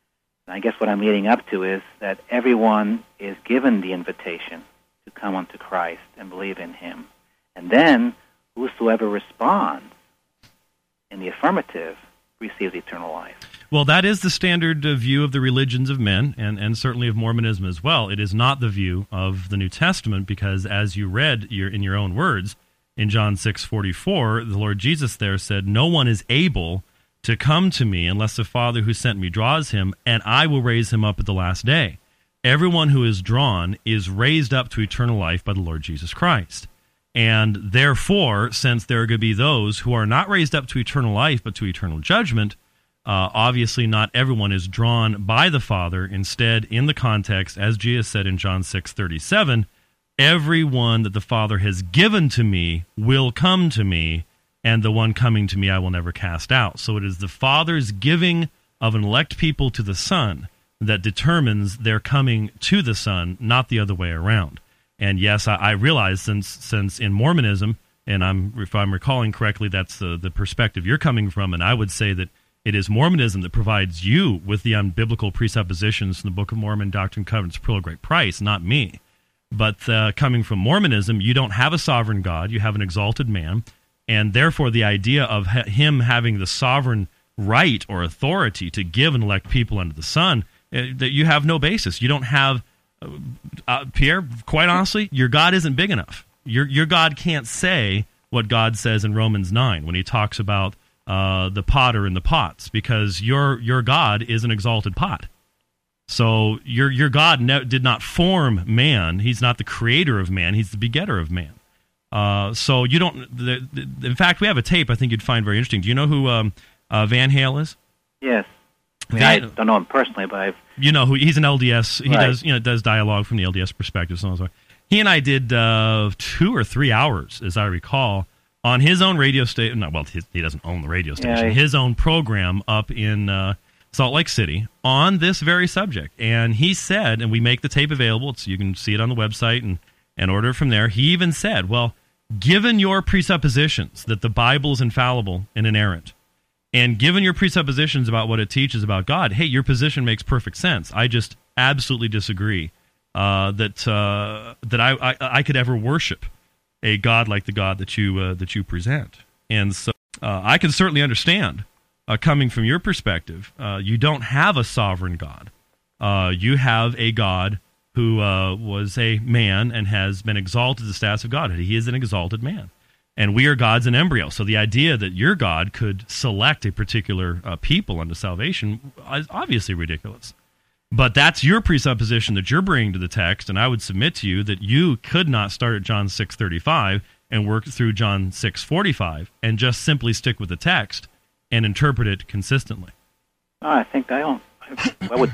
I guess what I'm leading up to is that everyone is given the invitation to come unto Christ and believe in him. And then whosoever responds in the affirmative receives eternal life. Well, that is the standard uh, view of the religions of men, and, and certainly of Mormonism as well. It is not the view of the New Testament, because as you read your, in your own words, in John six forty-four, the Lord Jesus there said, "No one is able to come to me unless the Father who sent me draws him, and I will raise him up at the last day." Everyone who is drawn is raised up to eternal life by the Lord Jesus Christ. And therefore, since there are going to be those who are not raised up to eternal life but to eternal judgment, uh, obviously not everyone is drawn by the Father. Instead, in the context, as Jesus said in John six thirty-seven, "Everyone that the Father has given to me will come to me, and the one coming to me I will never cast out." So it is the Father's giving of an elect people to the Son that determines their coming to the Son, not the other way around. And yes, I, I realize since since in Mormonism, and I'm if I'm recalling correctly, that's the, the perspective you're coming from, and I would say that it is Mormonism that provides you with the unbiblical presuppositions in the Book of Mormon, Doctrine and Covenants, Pearl of Great Price, not me. But uh, coming from Mormonism, you don't have a sovereign God, you have an exalted man, and therefore the idea of ha- him having the sovereign right or authority to give and elect people under the Son, uh, that you have no basis. You don't have, uh, uh, Pierre, quite honestly, your God isn't big enough. Your your God can't say what God says in Romans nine when he talks about uh, the potter and the pots, because your your God is an exalted pot. So your your God ne- did not form man. He's not the creator of man. He's the begetter of man. Uh, so you don't. The, the, in fact, we have a tape I think you'd find very interesting. Do you know who um, uh, Van Hale is? Yes. I, mean, Van, I don't know him personally, but I've... You know who he's an L D S. He right. does you know does dialogue from the L D S perspective. So on and so on. He and I did uh, two or three hours, as I recall, on his own radio station. Well, his, he doesn't own the radio station. Yeah, he, his own program up in uh, Salt Lake City on this very subject. And he said, and we make the tape available, so you can see it on the website and, and order it from there. He even said, well, given your presuppositions that the Bible is infallible and inerrant, and given your presuppositions about what it teaches about God, hey, your position makes perfect sense. I just absolutely disagree uh, that uh, that I, I I could ever worship a God like the God that you uh, that you present. And so uh, I can certainly understand, uh, coming from your perspective, uh, you don't have a sovereign God. Uh, you have a God who uh, was a man and has been exalted to the status of God. He is an exalted man. And we are gods in embryo. So the idea that your God could select a particular uh, people unto salvation is obviously ridiculous. But that's your presupposition that you're bringing to the text, and I would submit to you that you could not start at John six thirty-five and work through John six forty-five and just simply stick with the text and interpret it consistently. Oh, I think I don't. I, I would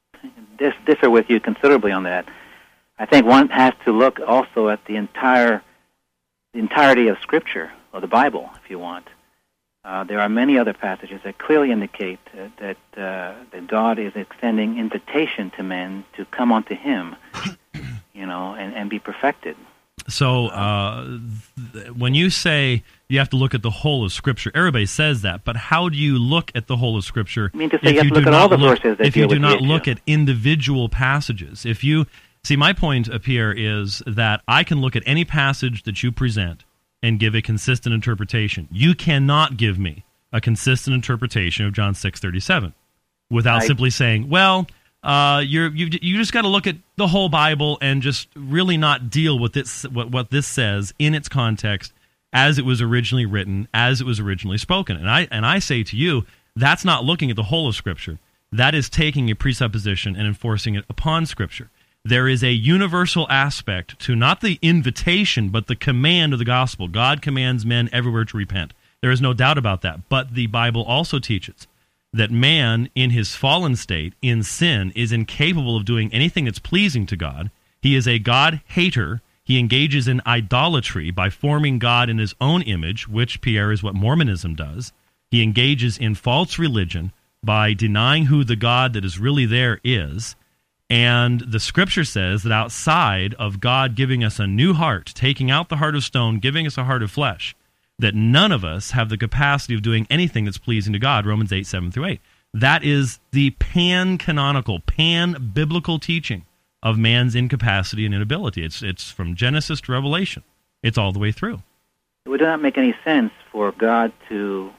dis- differ with you considerably on that. I think one has to look also at the entire the entirety of Scripture, or the Bible, if you want. Uh, there are many other passages that clearly indicate uh, that uh, that God is extending invitation to men to come unto Him, you know, and, and be perfected. So uh, th- when you say you have to look at the whole of Scripture, everybody says that, but how do you look at the whole of Scripture? I mean to say you have to look at all the look, verses that if you deal do with not the look issue. at individual passages. If you see, my point, uh, Pierre, is that I can look at any passage that you present and give a consistent interpretation. You cannot give me a consistent interpretation of John six thirty-seven without I, simply saying, well, uh, you're, you you just got to look at the whole Bible and just really not deal with this, what, what this says in its context as it was originally written, as it was originally spoken. And I and I say to you, that's not looking at the whole of Scripture. That is taking a presupposition and enforcing it upon Scripture. There is a universal aspect to not the invitation, but the command of the gospel. God commands men everywhere to repent. There is no doubt about that. But the Bible also teaches that man, in his fallen state, in sin, is incapable of doing anything that's pleasing to God. He is a God-hater. He engages in idolatry by forming God in his own image, which, Pierre, is what Mormonism does. He engages in false religion by denying who the God that is really there is. And the Scripture says that outside of God giving us a new heart, taking out the heart of stone, giving us a heart of flesh, that none of us have the capacity of doing anything that's pleasing to God, Romans eight, seven through eight. That is the pan-canonical, pan-biblical teaching of man's incapacity and inability. It's it's from Genesis to Revelation. It's all the way through. It would not make any sense for God to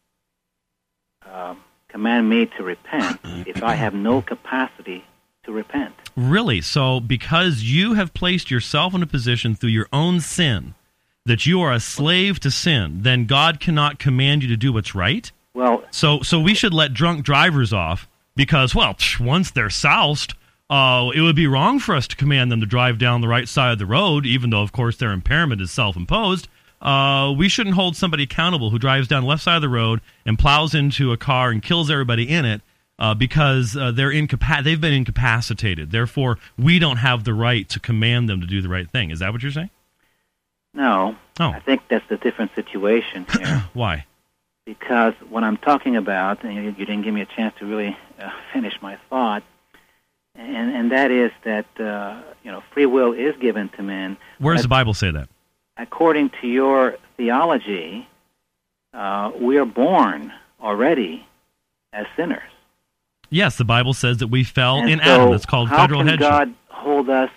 uh, command me to repent if I have no capacity to repent. Really? So because you have placed yourself in a position through your own sin that you are a slave to sin, then God cannot command you to do what's right? Well, So so we should let drunk drivers off because, well, once they're soused, uh, it would be wrong for us to command them to drive down the right side of the road, even though, of course, their impairment is self-imposed. Uh, we shouldn't hold somebody accountable who drives down the left side of the road and plows into a car and kills everybody in it uh, because uh, they're incapac- they've been incapacitated. Therefore, we don't have the right to command them to do the right thing. Is that what you're saying? no. Oh. I think that's a different situation here. Why? Because what I'm talking about, and you, you didn't give me a chance to really uh, finish my thought, and, and that is that uh, you know free will is given to men. Where does But the Bible say that? according to your theology, uh, we are born already as sinners. Yes, the Bible says that we fell And in so Adam. That's called how federal can headship. God hold us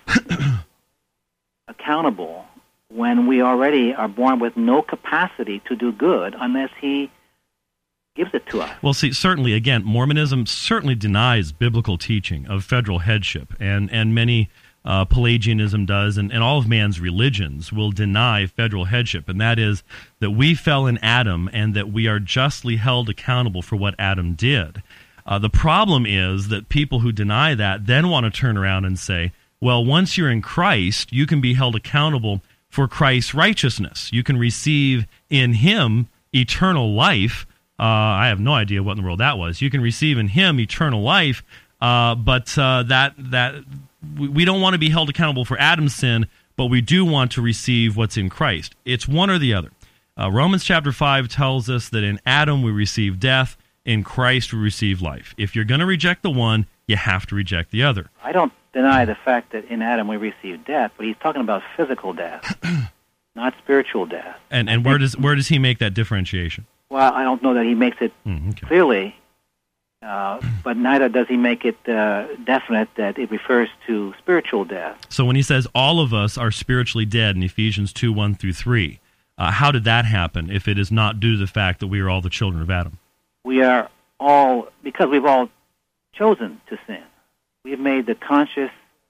accountable when we already are born with no capacity to do good unless He gives it to us? Well, see, certainly, again, Mormonism certainly denies biblical teaching of federal headship, and, and many uh, Pelagianism does, and, and all of man's religions will deny federal headship, and that is that we fell in Adam and that we are justly held accountable for what Adam did. Uh, the problem is that people who deny that then want to turn around and say, well, once you're in Christ, you can be held accountable for Christ's righteousness. You can receive in Him eternal life. Uh, I have no idea what in the world that was. You can receive in Him eternal life, uh, but uh, that that we don't want to be held accountable for Adam's sin, but we do want to receive what's in Christ. It's one or the other. Uh, Romans chapter five tells us that in Adam we receive death, in Christ we receive life. If you're going to reject the one, you have to reject the other. I don't deny the fact that in Adam we receive death, but he's talking about physical death, not spiritual death. And and where does where does he make that differentiation? Well, I don't know that he makes it Mm, okay. clearly, uh, but neither does he make it uh, definite that it refers to spiritual death. So when he says all of us are spiritually dead in Ephesians two, one through three, uh, how did that happen if it is not due to the fact that we are all the children of Adam? We are all, because we've all chosen to sin. We've made the conscious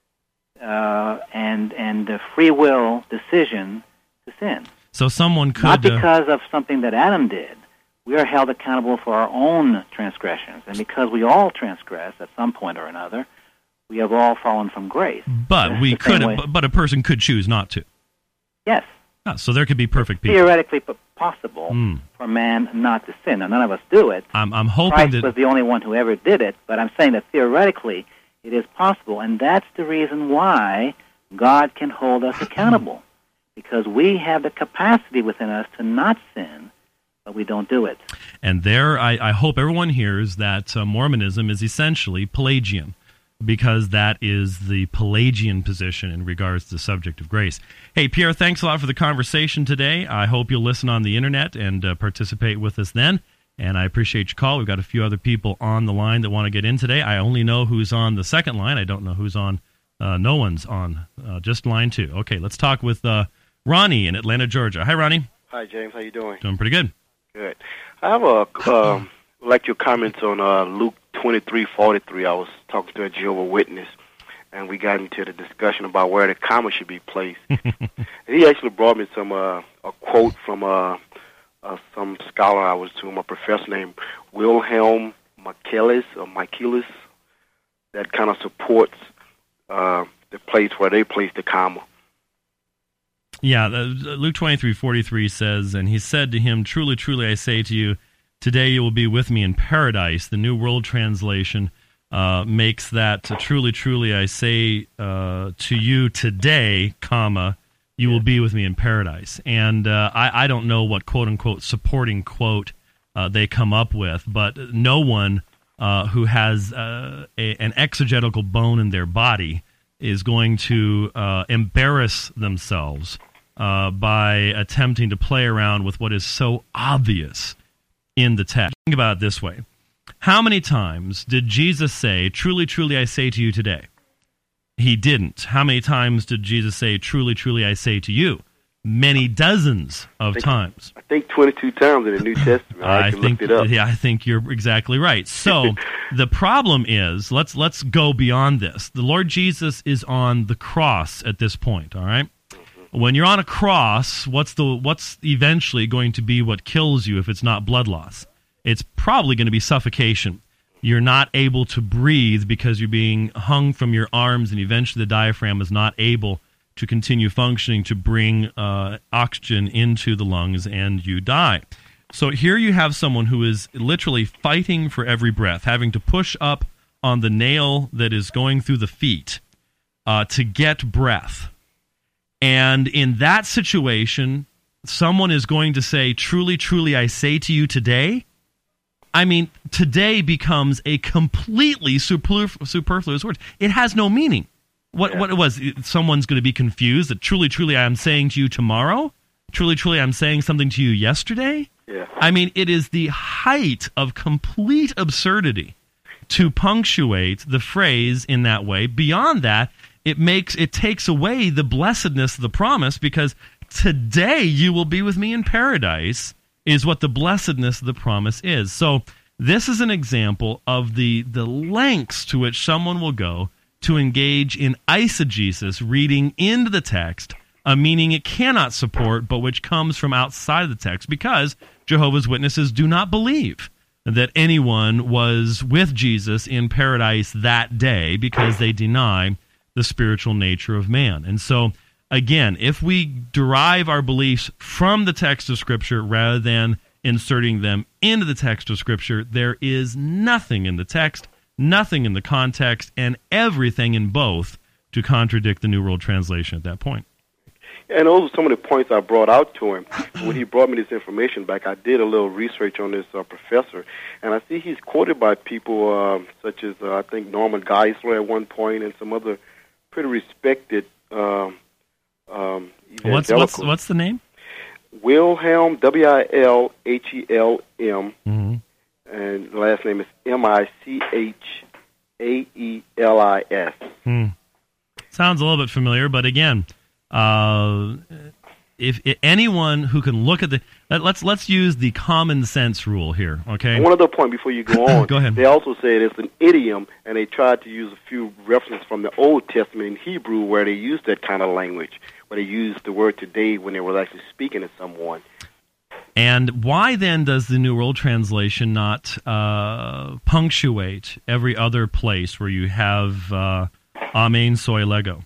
uh, and and the free will decision to sin. So someone could... Not uh, because of something that Adam did. We are held accountable for our own transgressions. And because we all transgress at some point or another, we have all fallen from grace. but That's we the could, same way. but, but a person could choose not to. Yes, Ah, so there could be perfect people. theoretically p- possible Mm. for man not to sin. Now, none of us do it. I'm, I'm hoping Christ that... was the only one who ever did it, but I'm saying that theoretically it is possible, and that's the reason why God can hold us accountable, because we have the capacity within us to not sin, but we don't do it. And there, I, I hope everyone hears that uh, Mormonism is essentially Pelagian, because that is the Pelagian position in regards to the subject of grace. Hey, Pierre, thanks a lot for the conversation today. I hope you'll listen on the internet and uh, participate with us then. And I appreciate your call. We've got a few other people on the line that want to get in today. I only know who's on the second line. I don't know who's on. Uh, no one's on, uh, just line two. Okay, let's talk with uh, Ronnie in Atlanta, Georgia. Hi, Ronnie. Hi, James. How you doing? Doing pretty good. Good. I have a um, like your comments on uh, Luke twenty-three forty-three. I was talking to a Jehovah's Witness, and we got into the discussion about where the comma should be placed. And he actually brought me some uh, a quote from uh, uh, some scholar I was to, a professor named Wilhelm Michaelis or Michaelis, that kind of supports uh, the place where they place the comma. Yeah, uh, Luke twenty-three forty-three says, and he said to him, truly, truly, I say to you, today you will be with me in paradise. The New World Translation uh, makes that, uh, truly, truly, I say uh, to you today, comma, you will be with me in paradise. And uh, I, I don't know what quote-unquote supporting quote uh, they come up with, but no one uh, who has uh, a, an exegetical bone in their body is going to uh, embarrass themselves uh, by attempting to play around with what is so obvious in the text. Think about it this way. How many times did Jesus say, "Truly, truly, I say to you today"? He didn't. How many times did Jesus say, "Truly, truly, I say to you"? Many dozens of I think, times. I think twenty-two times in the New Testament. I, I can think, look it up. yeah, I think you're exactly right. So the problem is, let's let's go beyond this. The Lord Jesus is on the cross at this point. All right. Mm-hmm. When you're on a cross, what's the what's eventually going to be what kills you if it's not blood loss? It's probably going to be suffocation. You're not able to breathe because you're being hung from your arms, and eventually the diaphragm is not able to continue functioning to bring uh, oxygen into the lungs, and you die. So here you have someone who is literally fighting for every breath, having to push up on the nail that is going through the feet uh, to get breath. And in that situation, someone is going to say, "Truly, truly, I say to you today." I mean, today becomes a completely superflu- superfluous word. It has no meaning. What yeah. what it was, someone's going to be confused that truly, truly, I am saying to you tomorrow? Truly, truly, I'm saying something to you yesterday? Yeah. I mean, it is the height of complete absurdity to punctuate the phrase in that way. Beyond that, it makes it takes away the blessedness of the promise, because today you will be with me in paradise is what the blessedness of the promise is. So this is an example of the the lengths to which someone will go to engage in eisegesis, reading into the text a meaning it cannot support, but which comes from outside of the text, because Jehovah's Witnesses do not believe that anyone was with Jesus in paradise that day, because they deny the spiritual nature of man. And so, again, if we derive our beliefs from the text of Scripture rather than inserting them into the text of Scripture, there is nothing in the text, nothing in the context, and everything in both to contradict the New World Translation at that point. And those are some of the points I brought out to him. When he brought me this information back, I did a little research on this uh, professor, and I see he's quoted by people uh, such as, uh, I think, Norman Geisler at one point, and some other pretty respected um, um, what's, what's, what's the name? Wilhelm, W I L H E L M, mm-hmm. and the last name is M I C H A E L I S. Hmm. Sounds a little bit familiar, but again, uh, if, if anyone who can look at the let's let's use the common sense rule here, okay? One other point before you go on. Go ahead. They also say it's an idiom, and they tried to use a few references from the Old Testament in Hebrew where they used that kind of language, where they used the word today when they were actually speaking to someone. And why then does the New World Translation not uh, punctuate every other place where you have uh, Amen Soy Lego?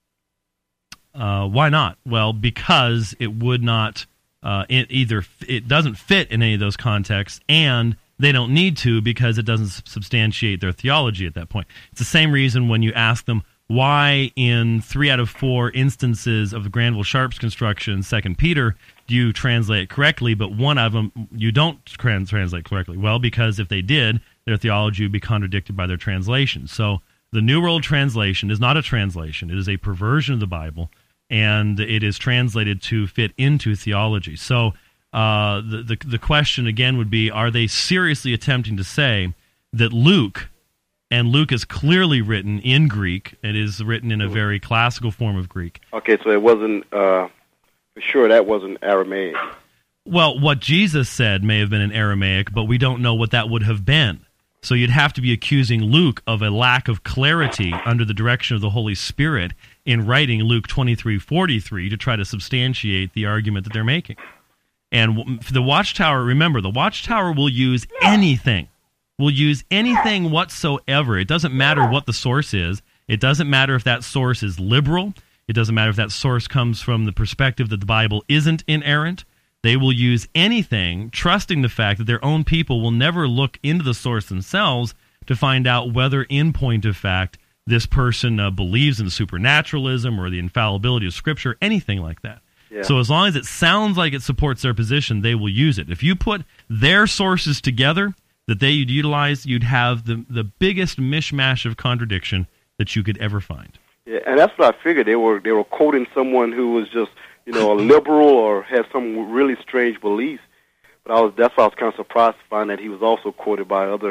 Uh, why not? Well, because it would not uh, it either it doesn't fit in any of those contexts, and they don't need to because it doesn't substantiate their theology at that point. It's the same reason when you ask them why in three out of four instances of the Granville Sharp's construction, Second Peter, do you translate it correctly, but one of them you don't trans- translate correctly? Well, because if they did, their theology would be contradicted by their translation. So the New World Translation is not a translation. It is a perversion of the Bible, and it is translated to fit into theology. So uh, the, the the question again would be, are they seriously attempting to say that Luke, and Luke is clearly written in Greek, it is written in a very classical form of Greek. Okay, so it wasn't, uh, for sure that wasn't Aramaic. Well, what Jesus said may have been in Aramaic, but we don't know what that would have been. So you'd have to be accusing Luke of a lack of clarity under the direction of the Holy Spirit in writing Luke twenty-three forty-three to try to substantiate the argument that they're making. And the Watchtower, remember, the Watchtower will use anything. Will use anything whatsoever. It doesn't matter what the source is. It doesn't matter if that source is liberal. It doesn't matter if that source comes from the perspective that the Bible isn't inerrant. They will use anything, trusting the fact that their own people will never look into the source themselves to find out whether, in point of fact, this person uh, believes in supernaturalism or the infallibility of Scripture, anything like that. Yeah. So as long as it sounds like it supports their position, they will use it. If you put their sources together that they would utilize, you'd have the, the biggest mishmash of contradiction that you could ever find. Yeah, and that's what I figured. They were they were quoting someone who was just, you know, a liberal or had some really strange beliefs. But I was that's why I was kind of surprised to find that he was also quoted by other,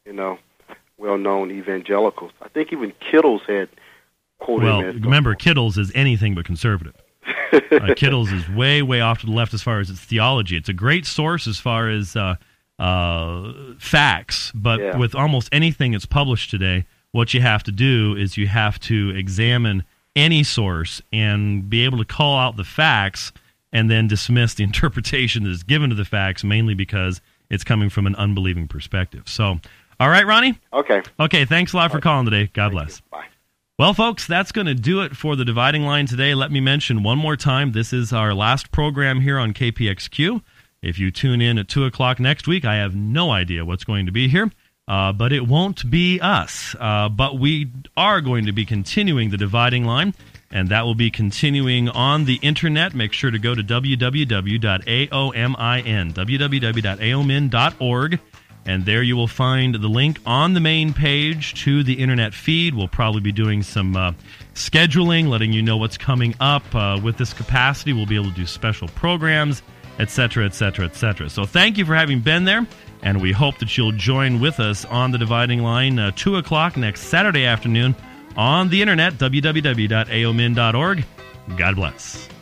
you know, well-known evangelicals. I think even Kittles had quoted well, him as remember, Kittles is anything but conservative. uh, Kittles is way, way off to the left as far as its theology. It's a great source as far as uh, uh, facts, but Yeah. with almost anything that's published today, what you have to do is you have to examine any source and be able to call out the facts and then dismiss the interpretation that is given to the facts, mainly because it's coming from an unbelieving perspective. So, all right, Ronnie? Okay. Okay, thanks a lot for right. calling today. God Thank bless. you. Bye. Well, folks, that's going to do it for the Dividing Line today. Let me mention one more time, this is our last program here on K P X Q. If you tune in at two o'clock next week, I have no idea what's going to be here, uh, but it won't be us. Uh, but we are going to be continuing the Dividing Line, and that will be continuing on the Internet. Make sure to go to w w w dot a o min, w w w dot a o min dot org. And there you will find the link on the main page to the internet feed. We'll probably be doing some uh, scheduling, letting you know what's coming up. Uh, with this capacity, we'll be able to do special programs, et cetera, et cetera, et cetera. So thank you for having been there, and we hope that you'll join with us on the Dividing Line, uh, two o'clock next Saturday afternoon on the internet, w w w dot a o min dot org. God bless.